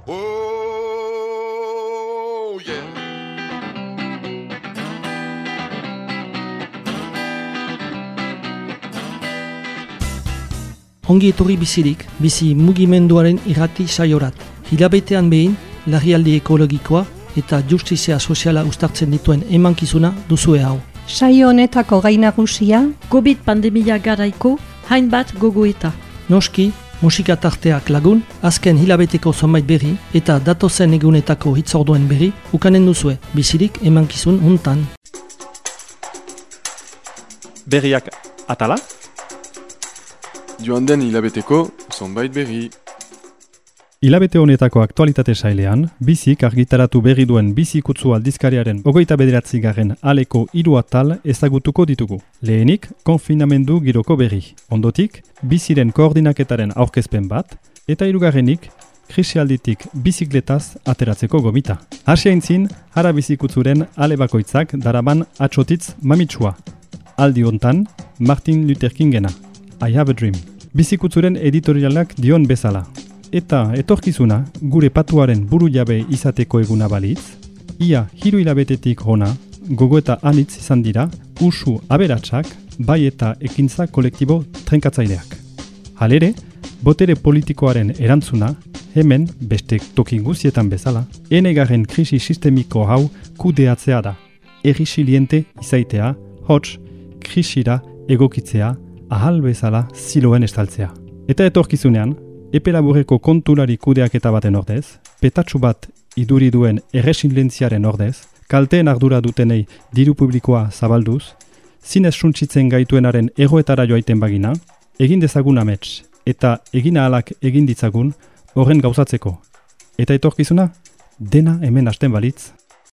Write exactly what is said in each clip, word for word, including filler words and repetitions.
Oh, yeah. Ongi etorri bizirik, bizi mugimenduaren irrati saiorat. Hilabetean behin, larrialdi ekologikoa eta justizia soziala uztartzen dituen emankizuna duzue hau. Saio honetako gai nagusia, COVID pandemia garaiko hainbat gogoeta. Noski, musika tarteak lagun, azken hilabeteko zonbait berri eta datozen egunetako hitzorduen berri ukanen duzue, bizirik emankizun hontan. Berriak atala? Joan den hilabeteko zonbait berri. Hilabete honetako aktualitate sailean, bizik argitaratu berri duen bizikutzu aldizkariaren hogeita bederatzi garren aleko hiru atal ezagutuko ditugu. Lehenik, konfinamendu giroko berri. Ondotik, biziren koordinaketaren aurkezpen bat, eta hirugarrenik, krisialditik bizikletaz ateratzeko gomita. Hasi aintzin, hara bizikutzuren ale bakoitzak daraban atxotitz mamitsua. Aldi hontan, Martin Luther Kingena. I have a dream. Bizikutzuren editorialak dion bezala. Eta etorkizuna gure patuaren buru jabe izateko eguna balitz, ia hiru hilabetetik hona, gogoeta anitz izan dira, usu aberatsak, bai eta ekintza kolektibo trenkatzaileak. Halere, botere politikoaren erantzuna, hemen beste toki guzietan bezala, enegarren krisi sistemiko hau kudeatzea da, errisiliente izaitea, hots, krisira egokitzea, ahal bezala ziloen estaltzea. Eta etorkizunean, epe laburreko kontulari kudeaketa baten ordez, petatxu bat iduri duen erresilentziaren ordez, kalteen ardura dutenei diru publikoa zabalduz, zinez suntsitzen gaituenaren egoetara joaiten bagina, egin dezagun amets, eta egin ahalak egin ditzagun horren gauzatzeko. Eta etorkizuna, dena hemen hasten balitz.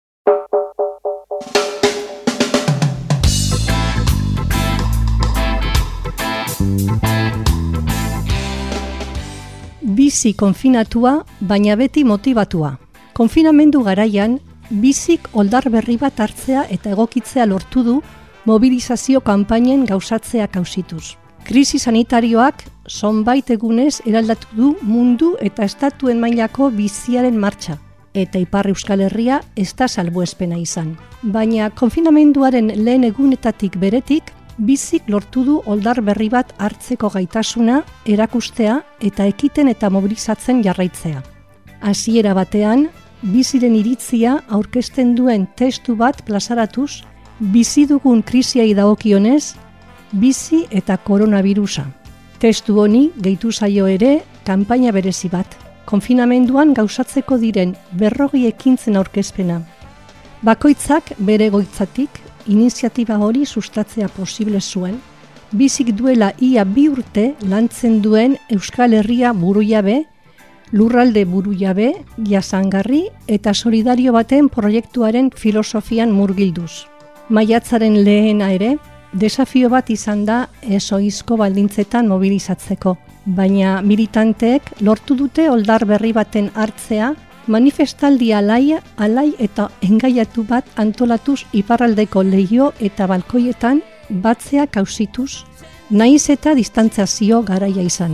bizi konfinatua, baina beti motivatua. Konfinamendu garaian, bizik oldar berri bat hartzea eta egokitzea lortu du mobilizazio kanpainen gauzatzea kausituz. Krisi sanitarioak zonbait egunez eraldatu du mundu eta estatuen mailako biziaren martxa, eta Ipar Euskal Herria ez da salbuespena izan. Baina konfinamenduaren lehen egunetatik beretik, bizik lortu du oldar berri bat hartzeko gaitasuna, erakustea eta ekiten eta mobilizatzen jarraitzea. Hasiera batean, biziren iritzia aurkezten duen testu bat plazaratuz, bizi dugun krisiai dagokionez, bizi eta koronavirusa. Testu honi gehitu zaio ere kanpaina berezi bat, konfinamenduan gauzatzeko diren berrogi ekintzen aurkezpena. Bakoitzak bere egoitzatik iniziatiba hori sustatzea posible zuen, bizik duela ia bi urte lantzen duen Euskal Herria burujabe, lurralde burujabe, jasangarri eta solidario baten proiektuaren filosofian murgilduz. Maiatzaren lehena ere, desafio bat izan da ezoizko baldintzetan mobilizatzeko, baina militanteek lortu dute oldar berri baten hartzea, manifestaldi alai, alai eta engaiatu bat antolatuz iparraldeko leiho eta balkoietan batzea kausituz, nahiz eta distantziazio garaia izan.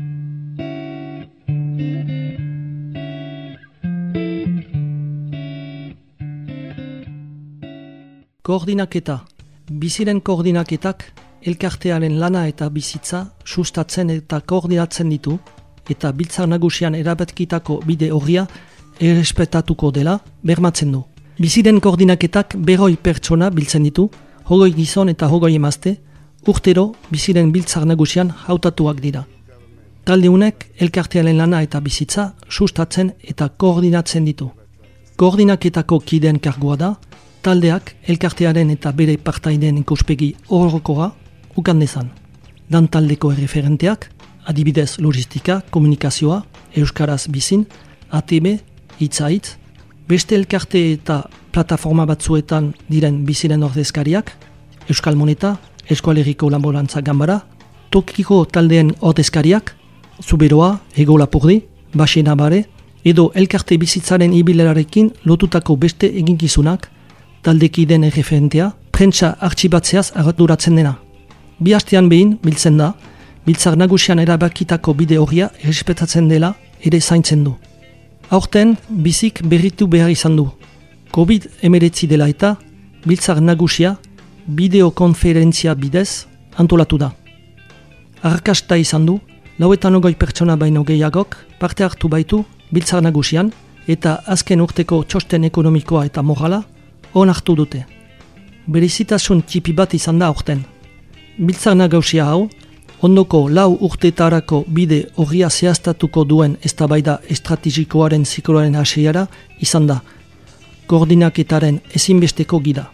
Koordinaketa. Biziren koordinaketak elkartearen lana eta bizitza sustatzen eta koordinatzen ditu, eta biltzar nagusian erabatkitako bide horria errespetatuko dela bermatzen du. Biziren koordinaketak berroi pertsona biltzen ditu, hogoi gizon eta hogoi emazte, urtero biziren biltzar nagusian hautatuak dira. Talde honek elkartearen lana eta bizitza sustatzen eta koordinatzen ditu. Koordinaketako kideen kargua da, taldeak elkartearen eta bere partaideen ikuspegi orokorra ukan dezan. Dan taldeko erreferenteak, adibidez logistika, komunikazioa, euskaraz bizin, A T B, hitza-hitz, beste elkarte eta plataforma batzuetan diren biziren ordezkariak, Euskal Moneta, Eskualeriko Lanborantza Ganbara, tokiko taldeen ordezkariak, Zuberoa, Ego Lapurdi, Baxena Bare, edo elkarte bizitzaren ibilerarekin lotutako beste eginkizunak, taldekideen erreferentea, prentsa artxibatzeaz arduratzen dena. Bi hastean behin biltzen da, biltzar nagusian erabakitako bide horria errespetatzen dela ere zaintzen du. Aurten, bizik berritu behar izan du. covid hemeretzi dela eta, biltzar nagusia, bideokonferentzia bidez, antolatu da. Arrakasta izan du, lauetan ogoi pertsona baino gehiagok parte hartu baitu biltzar nagusian, eta azken urteko txosten ekonomikoa eta morala on hartu dute. Berezitasun txipi bat izan da aurten. Biltzar nagusia hau, ondoko lau urtetarako bide horria zehaztatuko duen eztabaida estrategikoaren zikloaren hasiera izan da, koordinaketaren ezinbesteko gida.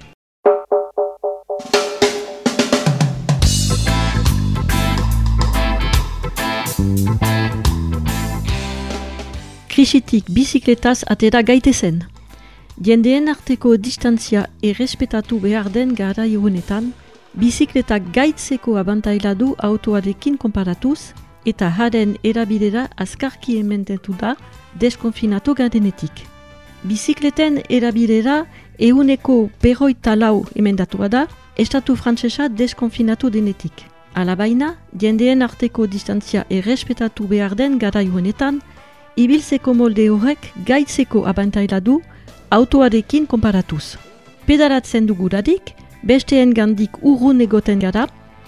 Krisitik bizikletaz atera gaitezen. Jendeen arteko distantzia errespetatu behar den garai honetan, bizikletak gaitzeko abantaila du autoarekin konparatuz eta haren erabilera azkarki emendetu da deskonfinatu garenetik. Bizikleten erabilera ehuneko berroita lau emendatua da estatu frantsesa deskonfinatu denetik. Alabaina, jendeen arteko distantzia errespetatu behar den garai honetan, ibiltzeko molde horrek gaitzeko abantaila du autoarekin konparatuz. Pedalatzen duguradik, besteen gandik urrun egoten gara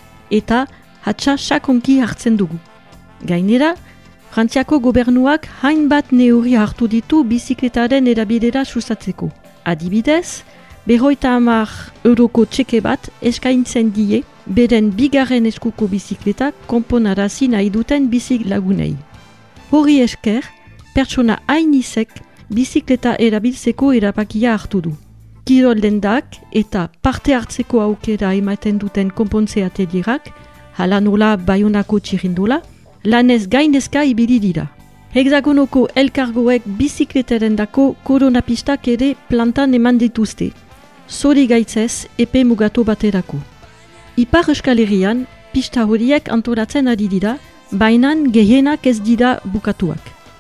eta hatsa sakonki hartzen dugu. Gainera, Frantziako gobernuak hainbat neurri hartu ditu bizikletaren erabilera sustatzeko. Adibidez, berroita hamar euroko txeke bat eskaintzen die beren bigarren eskuko bizikletak konponarazi nahi duten bizik lagunei. Hori esker, pertsona hainizek bizikleta erabiltzeko erabakia hartu du. Kirol dendak eta parte hartzeko aukera ematen duten konpontze atelierak, hala nola Baionako txirindula, lanez gainezka ibili dira. Hexagonoko elkargoek bizikletaren dako koronapistak ere plantan eman dituzte. Zori gaitzez epe mugatu baterako. Ipar Euskal Herrian, pista horiek antolatzen ari dira, bainan gehienak ez dira bukatuak.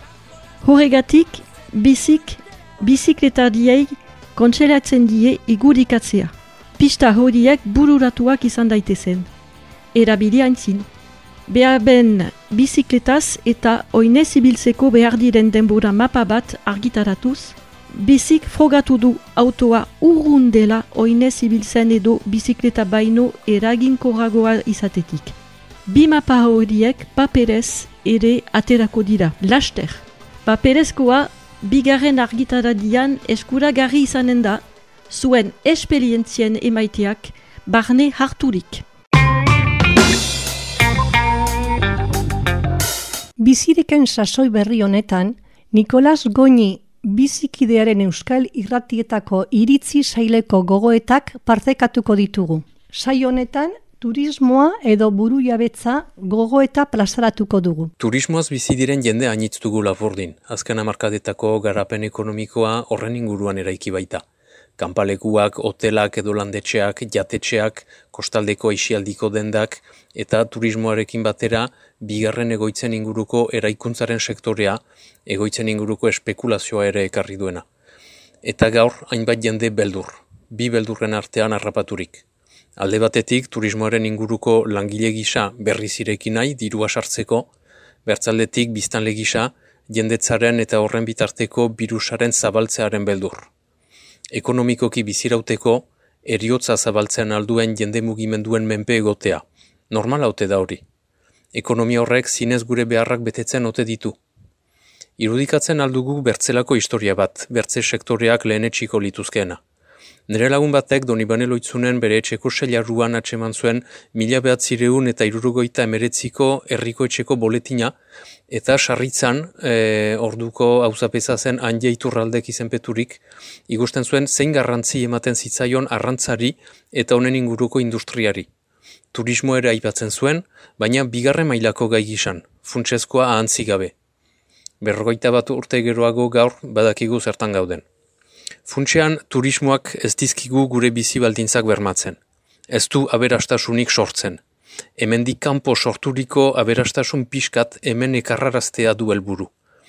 Horregatik, bizik, bizikletariei kontselatzen die igurikatzea. Pista horiek bururatuak izan daitezen. Erabili aintzin. Behar ben bizikletaz eta oinez ibiltzeko behar diren denbora mapa bat argitaratuz, bizik frogatu du autoa urrun dela oinez ibiltzen edo bizikleta baino eraginkorragoa izatetik. Bi mapa horiek paperez ere aterako dira, laster. Paperezkoa bigarren argitaradian eskuragarri izanen da, zuen esperientzien emaiteak barne harturik. Bizireken sasoi berri honetan, Nikolas Goñi bizikidearen euskal irratietako iritzi saileko gogoetak partekatuko ditugu. Saio honetan, turismoa edo burujabetza gogoeta plazaratuko dugu. Turismoaz bizi diren jende hainitz dugu Lapurdin. Azken hamarkadetako garapen ekonomikoa horren inguruan eraiki baita. Kanpalekuak, hotelak edo landetxeak, jatetxeak, kostaldeko aisialdiko dendak eta turismoarekin batera bigarren egoitzen inguruko eraikuntzaren sektorea, egoitzen inguruko espekulazioa ere ekarri duena. Eta gaur hainbat jende beldur, bi beldurren artean harrapaturik. Alde batetik, turismoaren inguruko langile gisa berriz ireki nahi dirua sartzeko, bertzaldetik biztanle gisa jendetzaren eta horren bitarteko birusaren zabaltzearen beldur. Ekonomikoki bizirauteko, eriotza zabaltzen alduen jende mugimenduen menpe egotea. Normal haute da hori. Ekonomia horrek zinez gure beharrak betetzen ote ditu. Irudikatzen aldugu bertzelako historia bat, bertze sektoreak lehenetxiko lituzkeena. Nere lagun batek Donibane Loitzunen bere etxeko seilarruan atseman zuen mila behatzireun eta hirurogeita emeretziko herriko etxeko boletina eta sarritzan e, orduko auzapeza zen Andia Iturraldek izenpeturik ikusten zuen zein garrantzi ematen zitzaion arrantzari eta honen inguruko industriari. Turismo ere aipatzen zuen, baina bigarren mailako gai gisan, funtsezkoa ahantzi gabe. Berrogeita bat urte geroago gaur badakigu zertan gauden. Funtsean, turismoak ez dizkigu gure bizi baldintzak bermatzen. Ez du aberastasunik sortzen. Hemendik kanpo sorturiko aberastasun pixkat hemen ekarraraztea du helburu.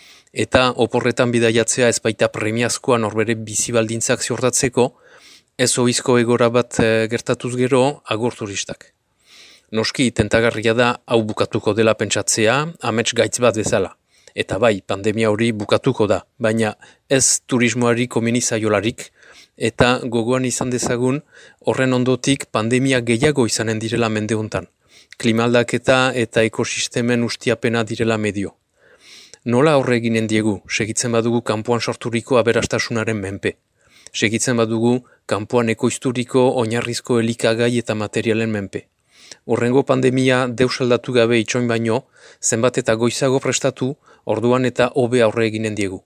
Eta oporretan bidaiatzea ez baita premiazkoa norbere bizi baldintzak ziortatzeko, ez ohizko egora bat e, gertatuz gero agur turistak. Noski, tentagarria da hau bukatuko dela pentsatzea, amets gaitz bat bezala. Eta bai, pandemia hori bukatuko da, baina ez turismoari komeni zaiolarik, eta gogoan izan dezagun horren ondotik pandemia gehiago izanen direla mende hontan. Klimaldaketa eta ekosistemen ustiapena direla medio. Nola aurre eginen diegu, segitzen badugu kanpoan sorturiko aberastasunaren menpe. Segitzen badugu kanpoan ekoizturiko oinarrizko elikagai eta materialen menpe. Horrengo pandemia deus aldatu gabe itxoin baino, zenbat eta goizago prestatu, orduan eta hobe aurre eginen diegu.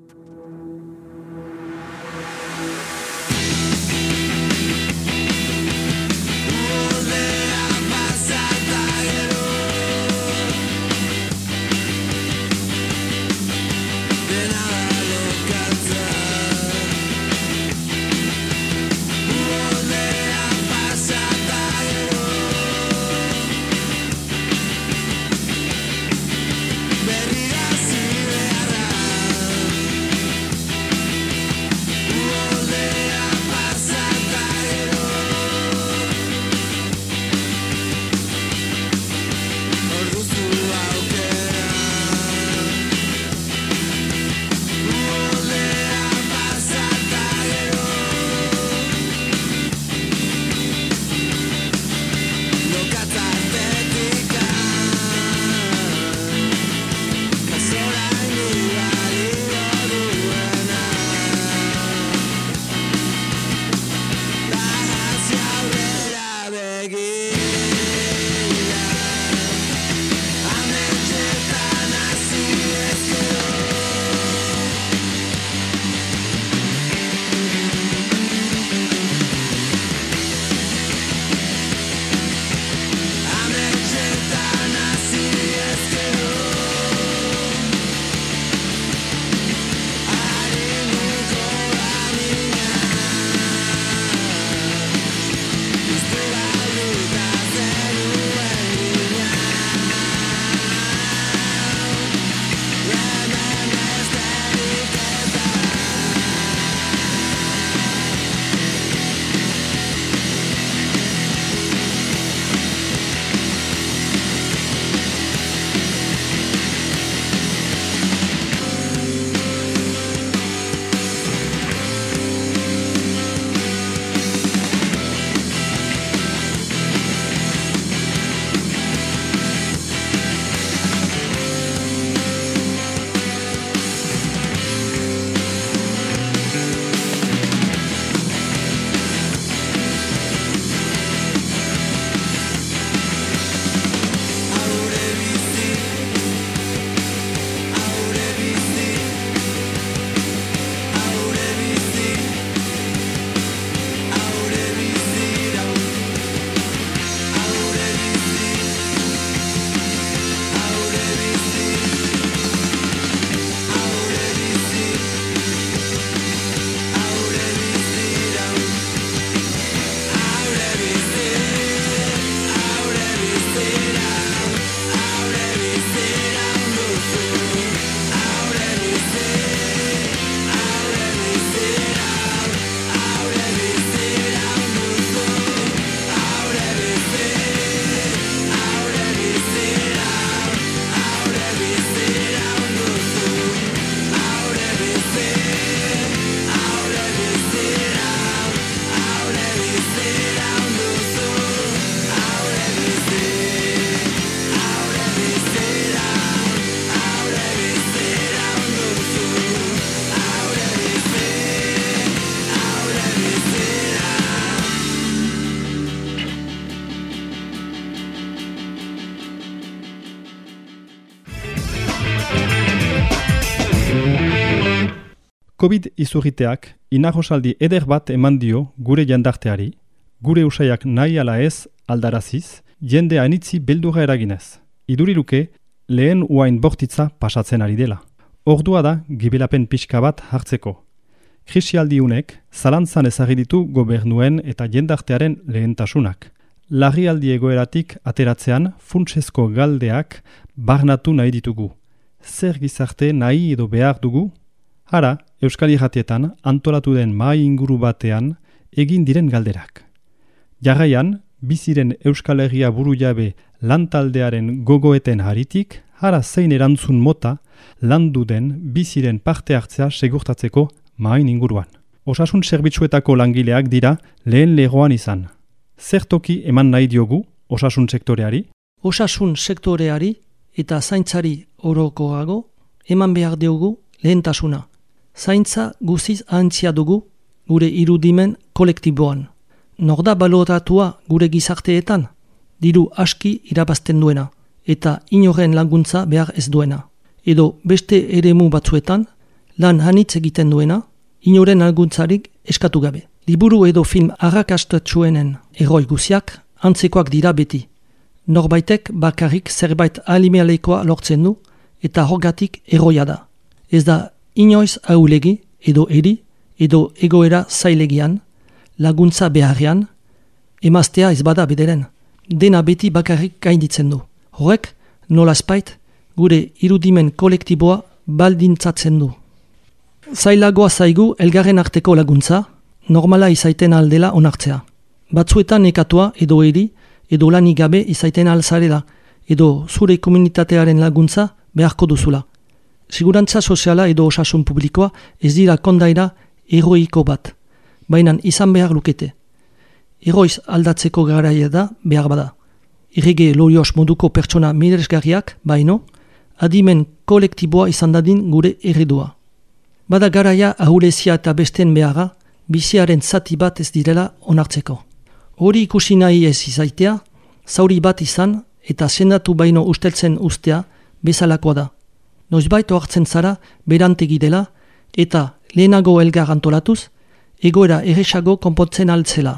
Covid izurriteak inagosaldi eder bat eman dio gure jandarteari, gure usaiak nahi ala ez aldaraziz, jende anitzi beldurra eraginez. Iduriluke, lehen uain bortitza pasatzen ari dela. Ordua da gibelapen pixka bat hartzeko. Krisialdiunek zalantzan ezagri ditu gobernuen eta jendartearen lehentasunak. Larrialdi egoeratik ateratzean funtsezko galdeak barnatu nahi ditugu. Zer gizarte nahi edo behar dugu? Hara, Euskal Irratietan antolatu den mahai inguru batean egin diren galderak. Jarraian, biziren Euskal Herria burujabe lantaldearen gogoeten haritik hara zein erantzun mota landu den biziren parte hartzea segurtatzeko mahain inguruan. Osasun zerbitzuetako langileak dira lehen legoan izan. Zer toki eman nahi diogu osasun sektoreari? Osasun sektoreari eta zaintzari orokoago eman behar diogu lehentasuna. Zaintza guziz ahantzia dugu gure irudimen kolektiboan. Norda baloratua gure gizarteetan, diru aski irabazten duena, eta inoren laguntza behar ez duena. Edo beste eremu batzuetan, lan hanitz egiten duena, inoren laguntzarik eskatu gabe. Liburu edo film arrakastatsuenen eroi guziak antzekoak dira beti. Norbaitek bakarrik zerbait alimelekoa lortzen du eta horgatik eroia da. Ez da inoiz ahulegi edo eri edo egoera zailegian, laguntza beharrean, emaztea ez bada bederen. Dena beti bakarrik gainditzen du. Horrek, nolazpait, gure irudimen kolektiboa baldintzatzen du. Zailagoa zaigu elgarren arteko laguntza, normala izaiten aldela onartzea. Batzuetan nekatua edo eri, edo lanik gabe izaiten alzarela, edo zure komunitatearen laguntza beharko duzula. Sigurantza soziala edo osasun publikoa ez dira kondaira eroiko bat, baina izan behar lukete. Eroiz aldatzeko garaia da behar bada. Errege lorios moduko pertsona miresgarriak, baino, adimen kolektiboa izan dadin gure eredua. Bada garaia ahulezia eta besten beharra, biziaren zati bat ez direla onartzeko. Hori ikusi nahi ez izaitea, zauri bat izan eta sendatu baino usteltzen ustea bezalakoa da. Noizbait ohartzen zara berantegi dela eta lehenago elgar antolatuz, egoera erresago konpontzen altzela.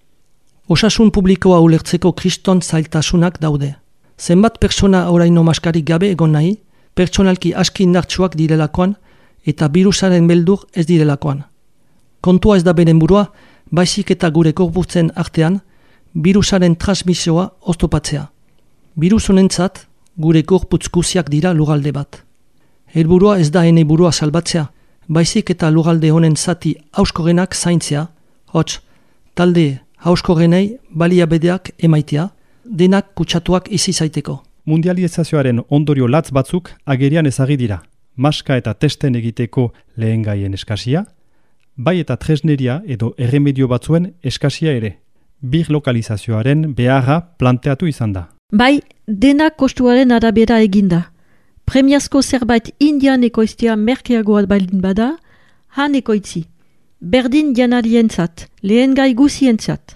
Osasun publikoa ulertzeko kriston zailtasunak daude. Zenbat pertsona oraino maskarik gabe egon nahi, pertsonalki aski indartsuak direlakoan eta birusaren beldur ez direlakoan. Kontua ez da beren burua, baizik eta gure gorputzen artean, birusaren transmisioa oztopatzea. Birus honentzat, gure gorputz guziak dira lurralde bat. Helburua ez da ene burua salbatzea, baizik eta lurralde honen zati hauskorenak zaintzea, hots, talde hauskorenei baliabedeak emaitea, denak kutsatuak izi zaiteko. Mundializazioaren ondorio latz batzuk agerian ezagi dira. Maska eta testen egiteko lehen gaien eskasia, bai eta tresneria edo erremedio batzuen eskasia ere. Bir lokalizazioaren beharra planteatu izan da. Bai, denak kostuaren arabera eginda. Premiazko zerbait Indian ekoiztea merkeagoa baldin bada, han ekoitzi. Berdin janarientzat, lehen gai guzientzat.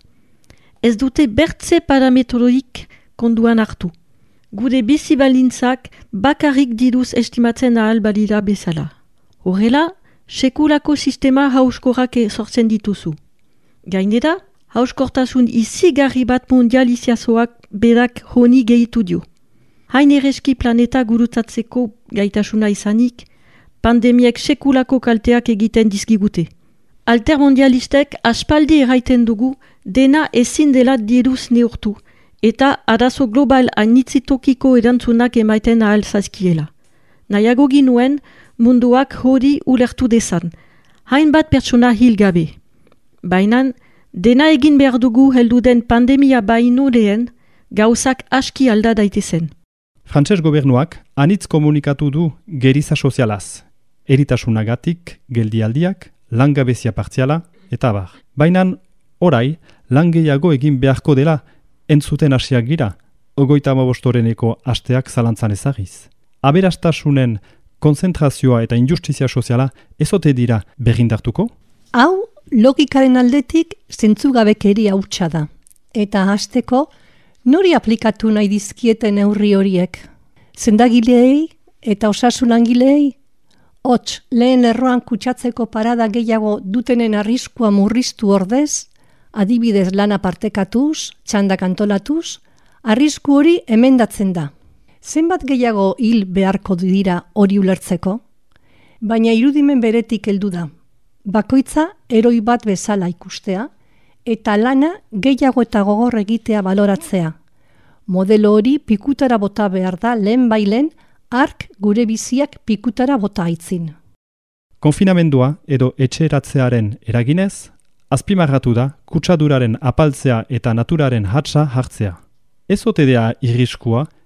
Ez dute bertze parametroik konduan hartu. Gure bizi balintzak bakarrik diruz estimatzen ahal balira bezala. Horrela, sekulako sistema hauskorrak sortzen dituzu. Gainera, hauskortasun izigarri bat mundializazioak berak honi gehitu dio. Hain ereski planeta gurutzatzeko gaitasuna izanik, pandemiek sekulako kalteak egiten dizkigute. Altermondialistek aspaldi erraiten dugu dena ezin dela diruz neurtu, eta arazo global anitzitokiko erantzunak emaiten ahal zaizkiela. Nahiago ginuen munduak hori ulertu dezan, hainbat pertsona hil gabe. Baina, dena egin behar dugu heldu den pandemia baino lehen, gauzak aski alda daitezen. Frantses gobernuak anitz komunikatu du geriza sozialaz, eritasunagatik, geldialdiak, langabezia partziala, eta bar. Baina, orai, lan gehiago egin beharko dela entzuten hasiak gira, ogoita hamabostoreneko asteak zalantzan ezagiz. Aberastasunen konzentrazioa eta injustizia soziala ezote dira berrindartuko? Hau, logikaren aldetik zentzugabekeria hutsa da. Eta hasteko, nori aplikatu nahi dizkieten neurri horiek? Zendagileei eta osasun langileei? Hots, lehen erroan kutsatzeko parada gehiago dutenen arriskua murriztu ordez, adibidez lana partekatuz, txandak antolatuz, arrisku hori emendatzen da. Zenbat gehiago hil beharko dira hori ulertzeko? Baina irudimen beretik heldu da. Bakoitza eroi bat bezala ikustea, eta lana gehiago eta gogor egitea baloratzea. Modelo hori pikutara bota behar da lehen bailen, ark gure biziak pikutara bota aitzin. Konfinamendua edo etxeratzearen eraginez, azpimarratu da kutsaduraren apaltzea eta naturaren hatsa hartzea. Ez ote da irriskua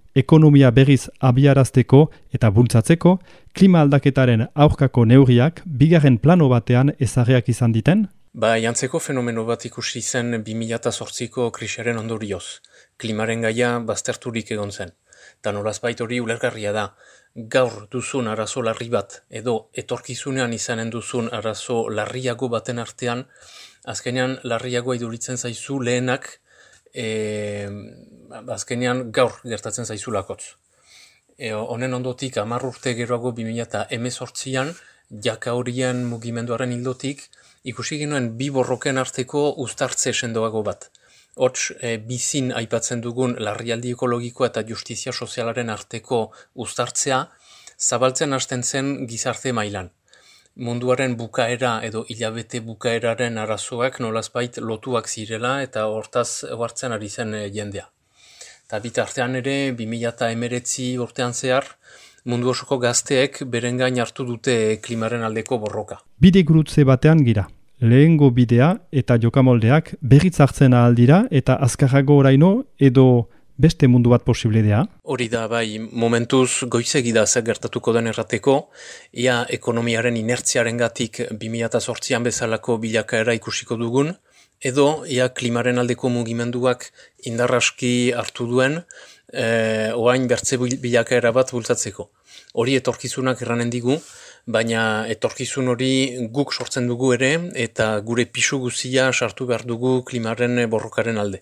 ekonomia berriz abiarazteko eta bultzatzeko, klima aldaketaren aurkako neurriak bigarren plano batean ezarriak izan diten? Ba, jantzeko fenomeno bat ikusi zen bi mila zortziko krisiaren ondorioz. Klimaren gaia bazterturik egon zen. Ta nolazbait hori ulergarria da. Gaur duzun arazo larri bat, edo etorkizunean izanen duzun arazo larriago baten artean, azkenean larriagoa iduritzen zaizu lehenak, e, azkenean gaur gertatzen zaizulakotz. E, honen ondotik, hamar urte geroago bi mila hemezortzian, jaka horien mugimenduaren hildotik, ikusi genuen bi borroken arteko uztartze sendoago bat. Hots, e, bizin aipatzen dugun larrialdi ekologikoa eta justizia sozialaren arteko uztartzea, zabaltzen hasten zen gizarte mailan. Munduaren bukaera edo hilabete bukaeraren arazoak nolazbait lotuak zirela eta hortaz hartzen ari zen e, jendea. Eta bitartean ere, bi mila hemeretzi urtean zehar, mundu osoko gazteek beren gain hartu dute klimaren aldeko borroka. Bide gurutze batean gira. Lehengo bidea eta jokamoldeak berriz hartzen ahal dira eta azkarrago oraino edo beste mundu bat posiblea? Hori da, bai, momentuz goizegi da zer gertatuko den errateko, ia ekonomiaren inertziaren gatik bi mila zortzian bezalako bilakaera ikusiko dugun, edo ia klimaren aldeko mugimenduak indarraski hartu duen, e, oain bertze bilakaera bat bultzatzeko. Hori etorkizunak erranen digu, baina etorkizun hori guk sortzen dugu ere eta gure pisu guzia sartu behar dugu klimaren borrokaren alde.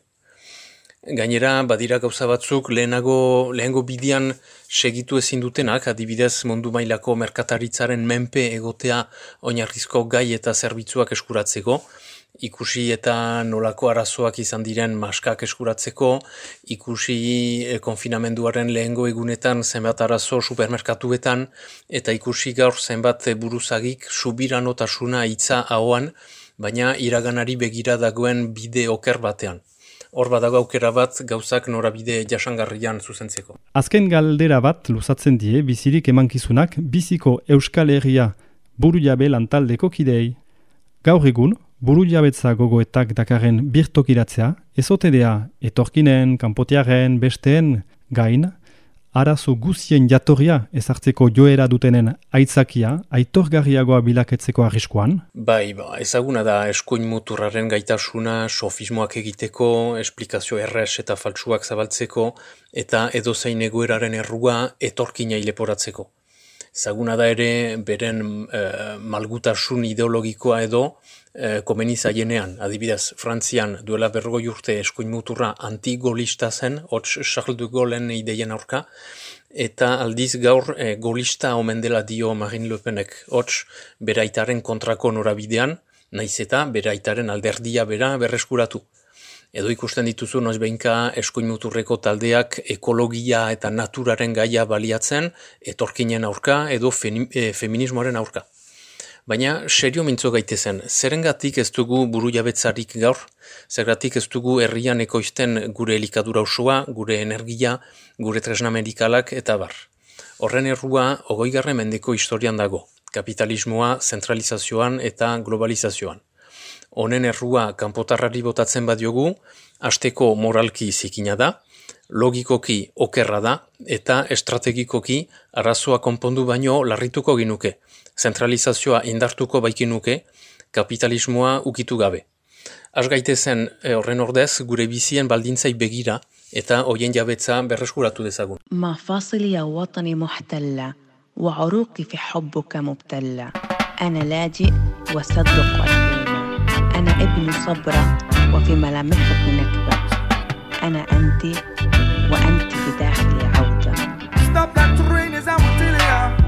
Gainera, badira gauza batzuk lehenago, lehengo bidian segitu ezin dutenak, adibidez mundu mailako merkataritzaren menpe egotea oinarrizko gai eta zerbitzuak eskuratzeko, ikusi eta nolako arazoak izan diren maskak eskuratzeko, ikusi e, konfinamenduaren lehengo egunetan zenbat arazo supermerkatuetan, eta ikusi gaur zenbat buruzagik subiranotasuna hitza ahoan, baina iraganari begira dagoen bide oker batean. Hor badago aukera bat gauzak norabide jasangarrian zuzentzeko. Azken galdera bat luzatzen die bizirik emankizunak biziko Euskal Herria burujabe lantaldeko kidei. Gaur egun, burujabetza gogoetak dakarren birtokiratzea, ezotedea etorkinen, kanpotiaren, besteen gain, arazo guzien jatorria ezartzeko joera dutenen aitzakia, aitorgarriagoa bilaketzeko arriskuan? Bai, ba, ezaguna da eskuin muturraren gaitasuna, sofismoak egiteko, esplikazio erres eta faltsuak zabaltzeko, eta edozein egoeraren errua etorkina leporatzeko. Ezaguna da ere beren eh, malgutasun ideologikoa edo eh, komeni zaienean. Adibidez, Frantzian duela berrogoi urte eskuin muturra antigolista zen, hots Charles de Gaullen ideien aurka, eta aldiz gaur eh, golista omen dela dio Marine Le Penek, hots beraitaren kontrako norabidean, naiz eta beraitaren alderdia bera berreskuratu. Edo ikusten dituzu noizbeinka eskuin muturreko taldeak ekologia eta naturaren gaia baliatzen etorkinen aurka edo feni, e, feminismoaren aurka. Baina serio mintzo gaitezen, zerengatik ez dugu burujabetzarik gaur, zergatik ez dugu herrian ekoizten gure elikadura osoa, gure energia, gure tresna medikalak eta bar. Horren errua hogeigarren mendeko historian dago, kapitalismoa zentralizazioan eta globalizazioan. Honen errua kanpotarrari botatzen badiogu, hasteko moralki zikina da, logikoki okerra da, eta estrategikoki arazoa konpondu baino larrituko ginuke. Zentralizazioa indartuko baikinuke, kapitalismoa ukitu gabe. Az gaitezen horren ordez gure bizien baldintzai begira eta hoien jabetza berreskuratu dezagun. مفاصلي يا وطني محتلة وعروقي في حبك مبتلة أنا لاجئ وصدق وأثيمة أنا ابن صبرة وفي ملامحك نكبة أنا أنت وأنت بداخلي عودة. Stop that train is I'm telling ya.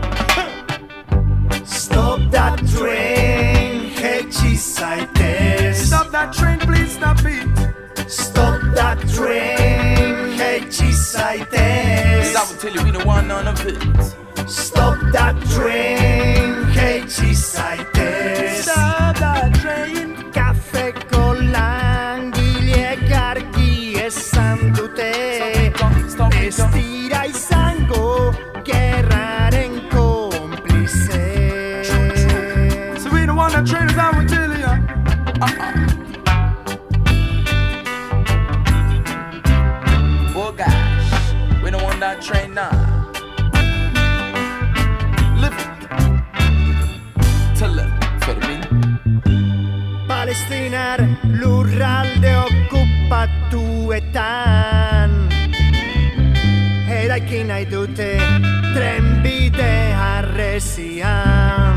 Stop that train, hechisaites. Stop that train, please stop it. Stop that train, hechisaites. I will tell you we don't want none of it. Stop that train, hechisaites. Stop that train. Cafe kolangile gargi esan dute. Estira izango gerraren konplize. So we don't want that train as I will tell you. Uh-uh. Oh gosh, we don't want that Palestinar lurralde okupatuetan eraiki nahi dute trenbide harresian.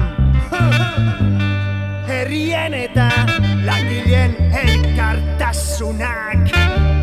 Herrien eta langileen elkartasunak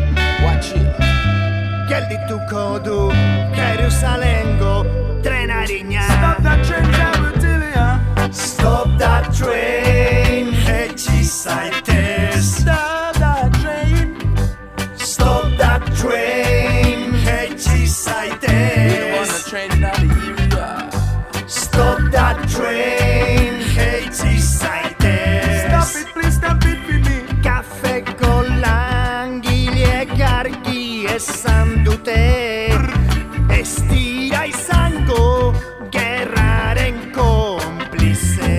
geldituko du Jerusalengo trenarina. Stop that train, Jabotilia. Stop that train, etxi zaitez. Stop that train. Stop that train, etxi zaitez. We want a train in the area. Stop that train, etxi zaitez. Stop it, please stop it for me. Kafeko langileek argi esan dute ez dira izango gerraren konplize.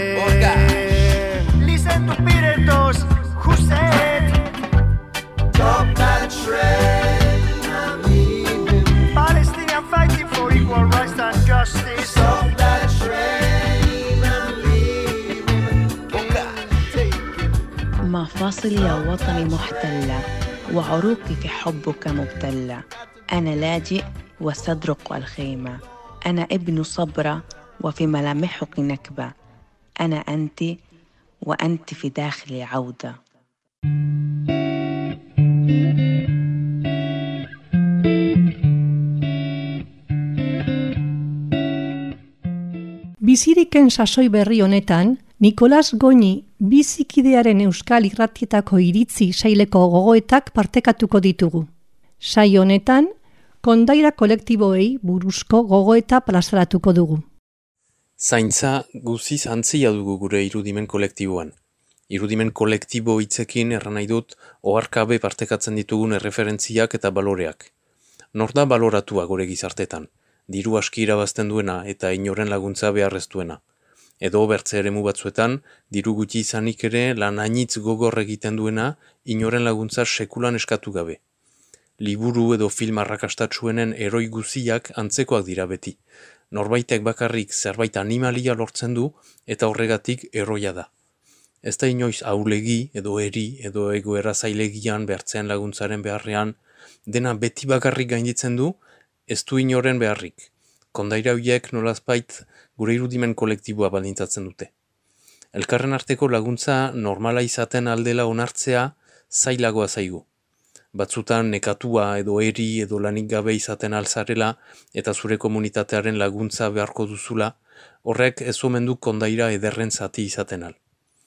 Listen to Piratos, who said stop that train, I'm leaving. Palestinian fighting for equal rights and justice. Stop that train, I'm leaving. مفاصلي يا وطني محتلة وعروقي في حبك مبتلة. أنا لاجئ وستدرق الخيمة. أنا ابن صبرة وفي ملامحك نكبة. أنا أنت وأنت في داخلي عودة. Biziriken sasoi berri honetan, Nikolas Goñi bizikidearen Euskal Irratietako iritzi saileko gogoetak partekatuko ditugu. Saio honetan, kondaira kolektiboei buruzko gogoeta plazaratuko dugu. Zaintza guziz antzia dugu gure irudimen kolektiboan. Irudimen kolektibo hitzekin erran nahi dut oharkabe partekatzen ditugun erreferentziak eta baloreak. Nor da baloratua gure gizartetan, diru aski irabazten duena eta inoren laguntza beharrez duena. Edo bertze eremu batzuetan, diru gutxi izanik ere lan hainitz gogor egiten duena inoren laguntza sekulan eskatu gabe. Liburu edo film arrakastatsuenen eroi guziak antzekoak dira beti. Norbaitek bakarrik zerbait animalia lortzen du eta horregatik eroia da. Ez da inoiz aulegi edo eri edo egoera zailegian bertzean laguntzaren beharrean, dena beti bakarrik gainditzen du, ez du inoren beharrik. Kondaira horiek nolazbait gure irudimen kolektiboa baldintzatzen dute. Elkarren arteko laguntza normala izaten aldela onartzea zailagoa zaigu. Batzutan nekatua edo eri edo lanik gabe izaten alzarela eta zure komunitatearen laguntza beharko duzula, horrek ez omen du kondaira ederren zati izaten al.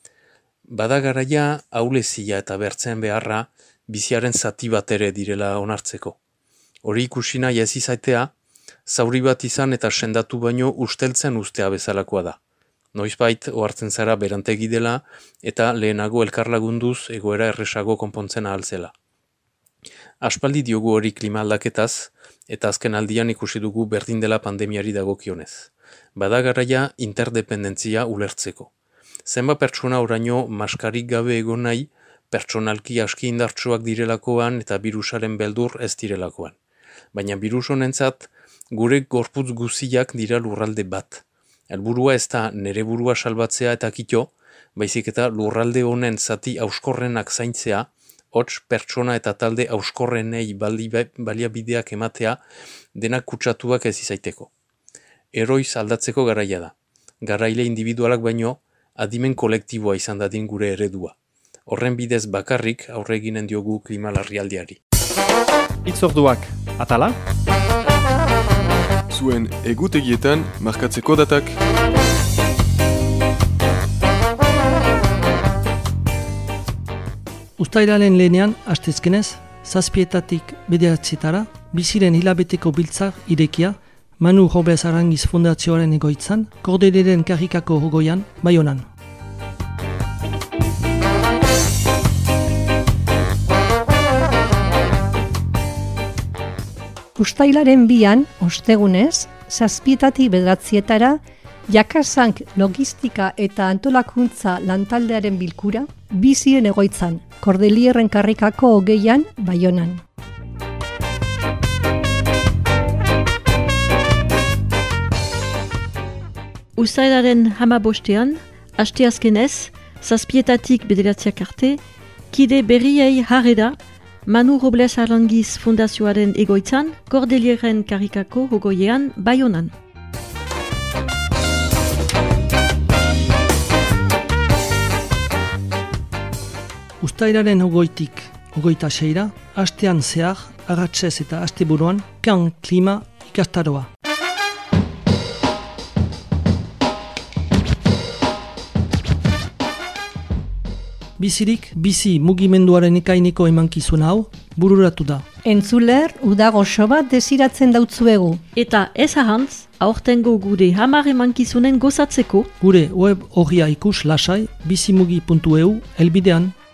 Bada garaia ahulezia eta bertzen beharra biziaren zati bat ere direla onartzeko. Hori ikusi nahi ez izaitea, zauri bat izan eta sendatu baino usteltzen ustea bezalakoa da. Noizbait ohartzen zara berantegi dela eta lehenago elkarlagunduz egoera erresago konpontzen ahaltzela. Aspaldi diogu hori klima aldaketaz eta azken aldian ikusi dugu berdin dela pandemiari dagokionez. Bada garaia interdependentzia ulertzeko. Zenba pertsona oraino maskarik gabe egon nahi, pertsonalki aski indartsuak direlakoan eta birusaren beldur ez direlakoan. Baina birus honentzat, gure gorputz guziak dira lurralde bat. Helburua ez da nere burua salbatzea eta kito, baizik eta lurralde honen zati auskorrenak zaintzea, hots pertsona eta talde auskorrenei baliabideak ematea denak kutsatuak ez izaiteko. Eroiz aldatzeko garaia da. Garaile individualak baino, adimen kolektiboa izan dadin gure eredua. Horren bidez bakarrik aurre eginen diogu klima larrialdiari. Itzorduak, atala? Zuen egutegietan markatzeko datak. Uztailaren lehenean, astezkenez, zazpietatik bederatzietara, biziren hilabeteko biltzar irekia, Manu Robes Arangiz Fundazioaren egoitzan, Kordeliren karrikako hogoian, Baionan. Uztailaren bian, ostegunez, zazpietatik bederatzietara, Jakasank logistika eta antolakuntza lantaldearen bilkura, bizien egoitzan, Kordelierren karrikako hogeian, Baionan. Uztailaren hamabostean, asteazkenez, Zazpietatik bederatziak arte, kide berriei harrera, Manu Robles Arangiz Fundazioaren egoitzan, Kordelieren karikako hogoiean Baionan. Uztailaren hogoitik hogeita seira, astean zehar, arratsez eta asteburuan, kan klima ikastaroa. Bizirik, bizi mugimenduaren ikainiko emankizun hau, bururatu da. Entzuler, udagoxo bat desiratzen dautzuegu. Eta ez ahantz, aurtengo gure hamar emankizunen gozatzeko, Gure web horria ikus lasai, bizimugi puntu e u, elbidean.